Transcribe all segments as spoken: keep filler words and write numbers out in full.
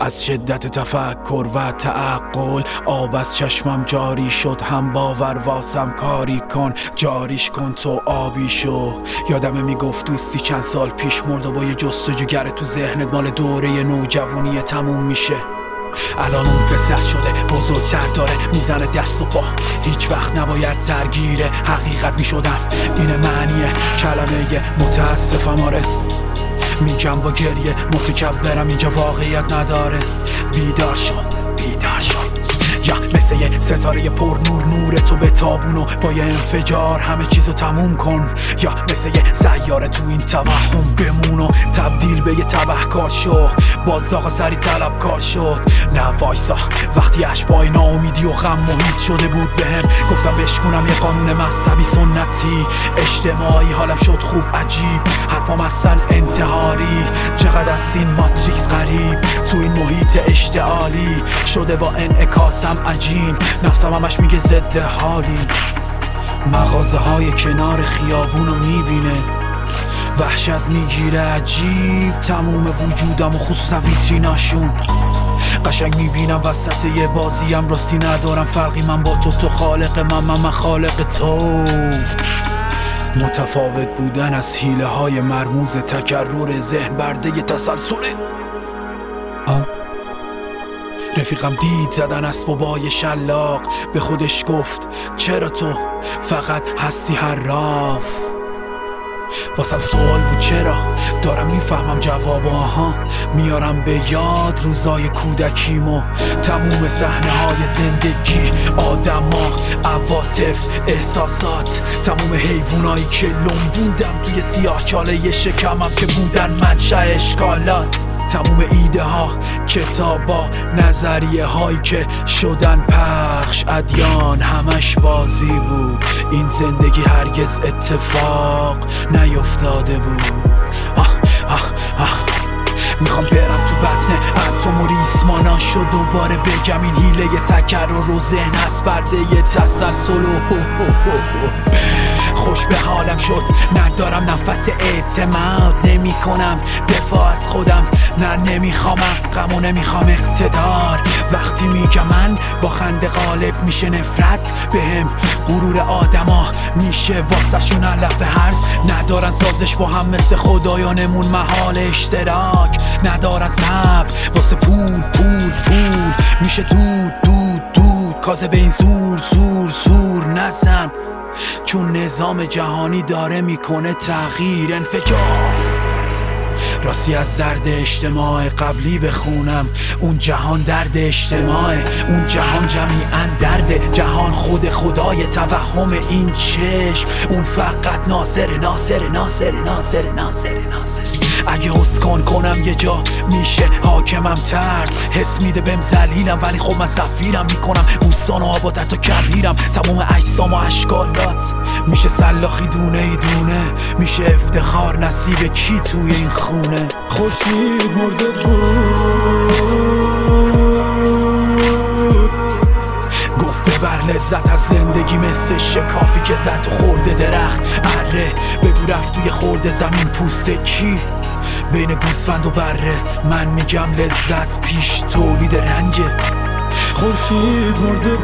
از شدت تفکر و تعقل آب از چشمم جاری شد، هم باور واسم کاری کن، جاریش کن تو آبی شو. یادمه میگفت دوستی چند سال پیش مرد و با یه جستجوگر تو ذهنت مال دوره نوجوانی تموم میشه. الان اون پسر شده بزرگتر داره میزنه دست و پا، هیچ وقت نباید درگیر حقیقت میشدم. اینه معنی کلمه متاسفم. آره میگم با گریه متکبرم، اینجا واقعیت نداره. بیدار شو بیدار شو، یا مثل یه ستاره پر نور نور تو به تابونو با یه انفجار همه چیزو تموم کن، یا مثل یه سیاره تو این توهم بمونو تبدیل به یه تبهکار شو. باز آقا سری طلبکار شد، نه وایسا وقتی اشبای ناامیدی و غم محیط شده بود بهم، گفتم بشکنم یه قانون مذهبی سنتی اجتماعی. حالم شد خوب عجیب، حرفام اصلا انتحاری. چقدر از این ماتریکس غریب تو این محیط اشتعالی شده با انعکاسم عجین، نفسم همش میگه ضد حالی. مغازه های کنار خیابونو میبینه، وحشت میگیره عجیب تموم وجودم و خصوصا ویتریناشون. قشنگ میبینم وسط یه بازیم راستی ندارم فرقی من با تو، تو خالق من من من خالق تو. متفاوت بودن از حیله های مرموز تکرر ذهن برده ی تسلسله. آه رفیقم دید زدن اسبابای شلاق، به خودش گفت چرا تو فقط هستی حراف. واسم سوال بود چرا، دارم میفهمم جواب. آها میارم به یاد روزای کودکیمو، تموم صحنه های زندگی، آدما، عواطف، احساسات، تموم حیوانایی که لنبوندم توی سیاه چاله شکمم که بودن منشأ اشکالات. تموم ایده ها، کتابا، نظریه هایی که شدن پخش، ادیان، همش بازی بود. این زندگی هرگز اتفاق نیفتاده بود. آه آه آه میخوام برم تو بطن اتم و ریسمانان شد دوباره بگم این حیله تکرر و ذهن هست برده ی تسلسل. خوش به حالم شد، ندارم نفس اعتماد، نمی کنم دفاع از خودم، نه نمیخوامم غم و نمیخوام اقتدار. وقتی میگم من با خنده غالب میشه نفرت بهم، غرور آدما میشه واسه شون علف هرز. ندارن سازش با هم مثل خدایانمون، محال اشتراک ندارن صبر واسه پول پول پول. میشه دود دود دود کازه به این زور زور زور نزن، چون نظام جهانی داره میکنه تغییر، انفجار. راستی از زرد اجتماع قبلی بخونم، اون جهان درد اجتماع، اون جهان جمیعا درد جهان خود خدای توهم این چشم، اون فقط ناصر ناصر ناصر ناصر ناصر ناصر. اگه اسکان کنم یه جا میشه حاکمم ترس، حس میده بهم ذلیلم ولی خب من سفیرم، میکنم بوستان و آباد حتی کویرم. تمام اجسام و اشکالات میشه سلاخی دونه ای دونه، میشه افتخار نصیب کی توی این خونه. خورشید مرده بود گفت ببر لذت از زندگی مثل شکافی که زد و خورده درخت. اره بگو رفت توی خورده زمین پوسته کی بین گوسفند و بره، من میگم لذت پیش تولید رنجه. خورشید مرده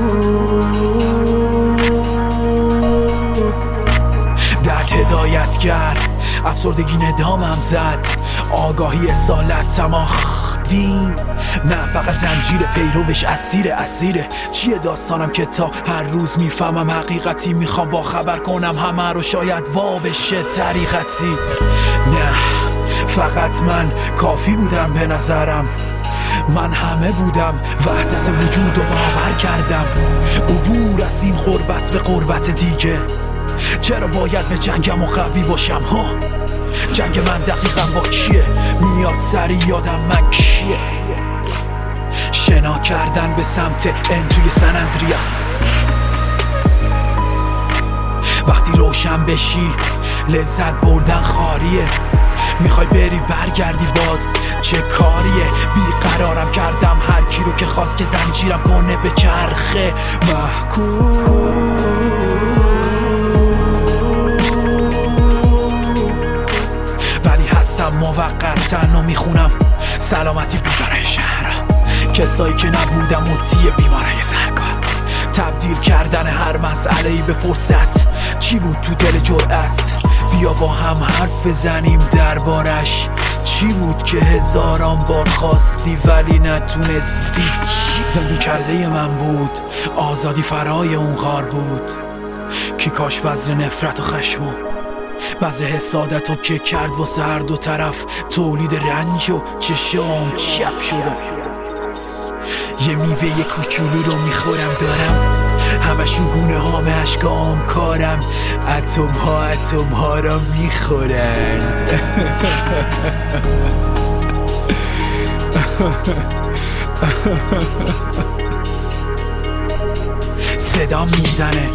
بود درد هدایتگر، افسردگی ندامم زد، آگاهی اصالت تماخ دین، نه فقط زنجیر پیروش اسیر اسیره. چیه داستانم که تا هر روز میفهمم حقیقتی، میخوام با خبر کنم همه رو شاید وا بشه طریقتی. نه فقط من کافی بودم به نظرم، من همه بودم، وحدت وجود رو باور کردم، عبور از این غربت به غربت دیگه. چرا باید به جنگم و قوی باشم ها؟ جنگ من دقیقا با کیه؟ میاد سری یادم من کیه؟ شنا کردن به سمت ان توی سن اندریاس. وقتی روشن بشی لذت بردن خاریه، میخوای بری برگردی باز چه کاریه؟ بیقرارم کردم هر کی رو که خواست که زنجیرم کنه به چرخه محکوم. ولی هستم موقتا و میخونم سلامتی بیدار شهر. کسایی که نبودم مطیع بیماره سرکار، تبدیل کردن هر مسئله‌ای به فرصت. چی بود تو دل جرأت؟ بیا با هم حرف بزنیم دربارش. چی بود که هزاران بار خواستی ولی نتونستی؟ زندون کله من بود، آزادی فرای اون غار بود. کی کاش بذر نفرت و خشم و بذر حسادت و که کرد واسه هر دو طرف تولید رنج و چشام چپ شدم. یه میوه کوچولو رو میخورم دارم همشون گونه هام اشکام کارم، اتم ها اتم ها را میخورند. صدا میزنه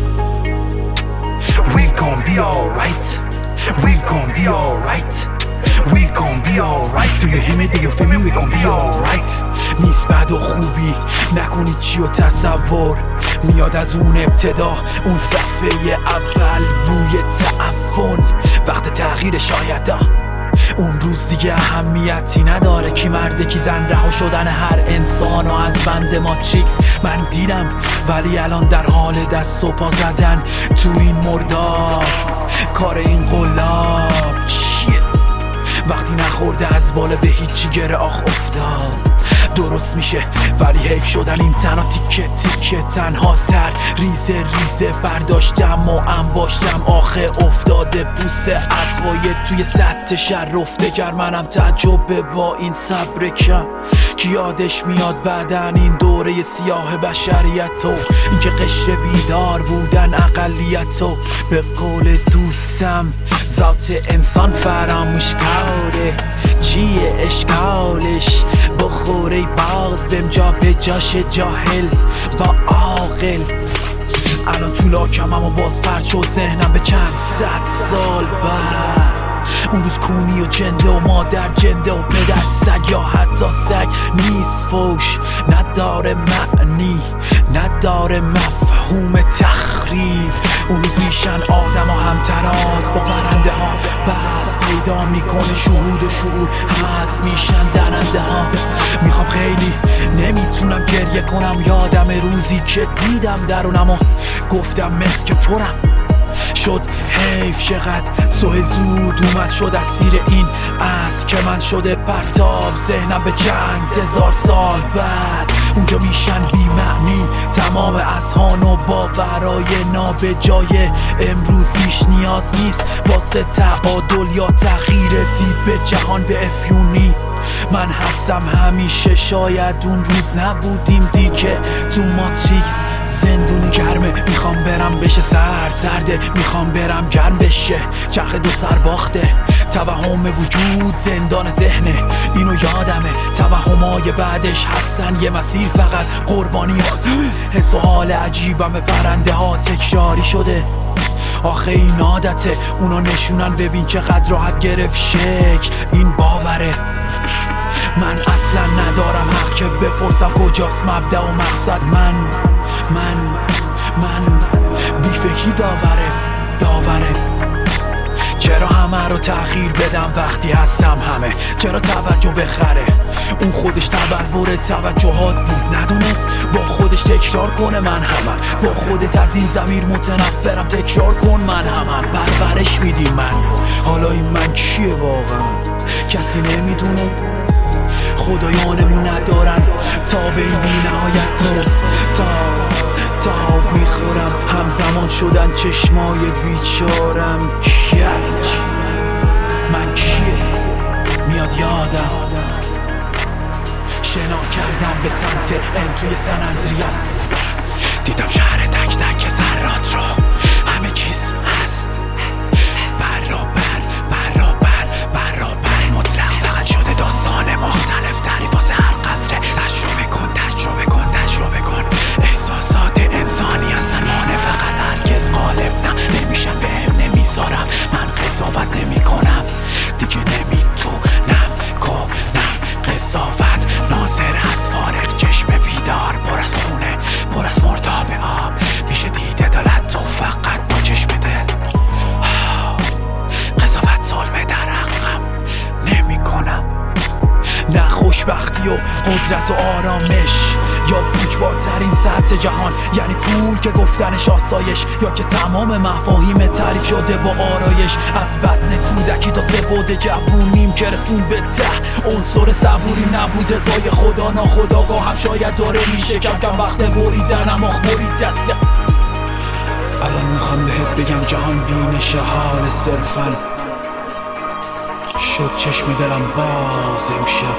We gon' be alright, we gon' be alright, we gon' be alright. Do you hear me, do you feel me, we gon' be alright. نیست بد و خوبی، نکنید چی و تصور میاد از اون ابتدا، اون صفحه اول بوی تعفن. وقت تغییر شاید اون روز دیگه اهمیتی نداره کی مرده کی زن. رها شدن هر انسان و از بند ماتریکس من دیدم، ولی الان در حال دست و پا زدن تو این مرداب. کار این قلاب چیه وقتی نخورده از بالا به هیچی گره آخ افتاد. درست میشه ولی حیف شدن این تنها تیکه تیکه تنها تر. ریزه ریزه برداشتم و انباشتم آخه افتاده پوست عقاید توی سطح شر رفته گر. منم تعجب با این صبر کم که یادش میاد بعدن این دوره سیاه بشریت و اینکه قشر بیدار بودن اقلیت و به قول دوستم ذات انسان فراموش کاره. چیه اشکالش بخوره باد بهم جا به جاش جاهل با عاقل. الان تو لاکمم و باز پرد شد ذهنم به چند صد سال بعد. اون روز کونی و جنده و مادر جنده و پدر سگ یا حتی سگ نیست فوش، نداره معنی نداره مفهوم تخریب. اون روز میشن آدم و همتراز با پرنده ها، بس پیدا میکنه شهود و شعور هست میشن درنده ها. میخوام خیلی نمیتونم گریه کنم، یادم روزی که دیدم درونم و گفتم مسک پرم شد حیف چقدر سوه زود اومد شد اسیر این از که من شده پرتاب ذهنم به چند هزار سال بعد. اونجا میشن بی معنی تمام اذهان و باورای نابجای امروزیش نیاز نیست واسه تعادل یا تغییر دید به جهان به افیونی. من هستم همیشه شاید اون روز نبودیم دیگه تو ماتریکس زندونی گرمه. میخوام برم بشه سرد سرده، میخوام برم گرم بشه چرخ دو سر باخته. توهم وجود زندان ذهنه اینو یادمه، توهمای بعدش هستن یه مسیر فقط قربانی ها. حس و حال عجیبم پرنده ها تکراری شده آخه این عادته. اونا نشونن ببین چقدر راحت گرفت شکل این باوره. من اصلا ندارم حق که بپرسم کجاست مبدأ و مقصد. من من من بی فکری داوره داوره. چرا همه رو تغییر بدم وقتی هستم همه؟ چرا توجه بخره؟ اون خودش تبلور توجهات بود ندونست با خودش تکرار کنه من همم. با خودت از این ضمیر متنفرم تکرار کن من همم. پرورش میدی من حالا این من کیه واقعا کسی نمیدونه. خدایانمون ندارن تا به این بی نهایت تو تا تا میخورم. همزمان شدن چشمای بیچارم کج. من کیه میاد یادم شنا کردم به سمت ان توی سن اندریاس. دیدم شهر تک تک ذرات رو همه چیز هست برابر برابر برابر مطلق. فقط شده داستان مختلف تری واسه هر قطره. تجربه کن تجربه کن تجربه کن. احساسات انسانی هستن مانع فقط هرگز غالب نه نمیشن بهم نمیذارم. من قضاوت نمی کنم دیگه نمیتونم کنم قضاوت. ناظر از فارغ چشم بیدار پر از خونه پر از مرداب آب. قدرت و آرامش، یا پوچبارترین سطح جهان یعنی پول که گفتنش آسایش، یا که تمام مفاهیم تعریف شده با آرایش. از بدن کودکی تا سه بود جوونیم که رسون به ته، عنصر صبوری نبود رضای خدا ناخداگاه هم شاید داره میشه کم کم وقت بریدنم آخ برید دسته. الان میخوام بهت بگم جهان بینش حال صرفن شد چشم دلم باز امشب.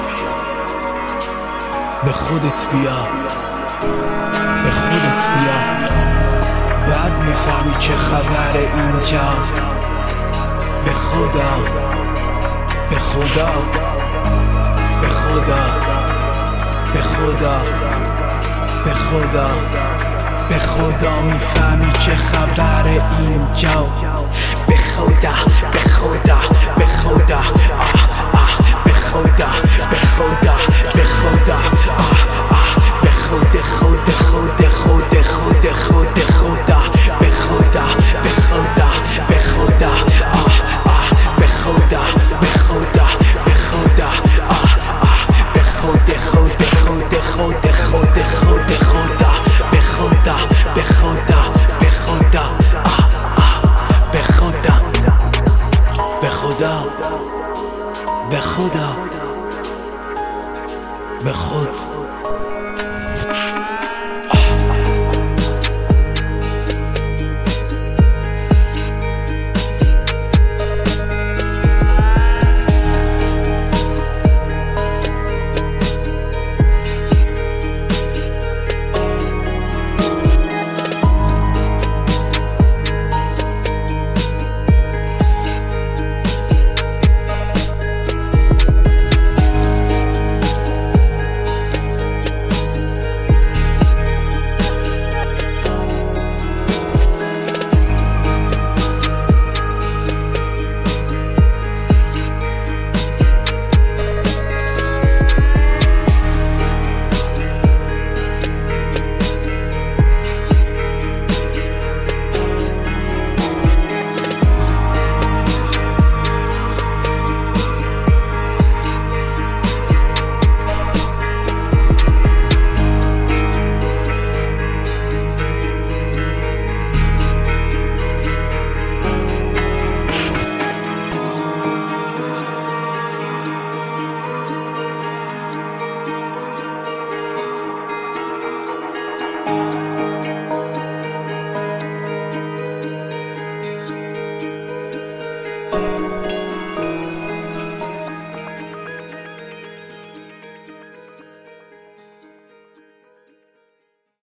به خودت بیا، به خودت بیا، بعد میفهمی چه خبر اینجا. به خدا، به خدا، به خدا، به خدا، به خدا، به خدا میفهمی چه خبر اینجا. به خدا، به خدا، به خدا، آه آه، به خدا، به خدا، به خدا، آه آه، به خود خود خود خود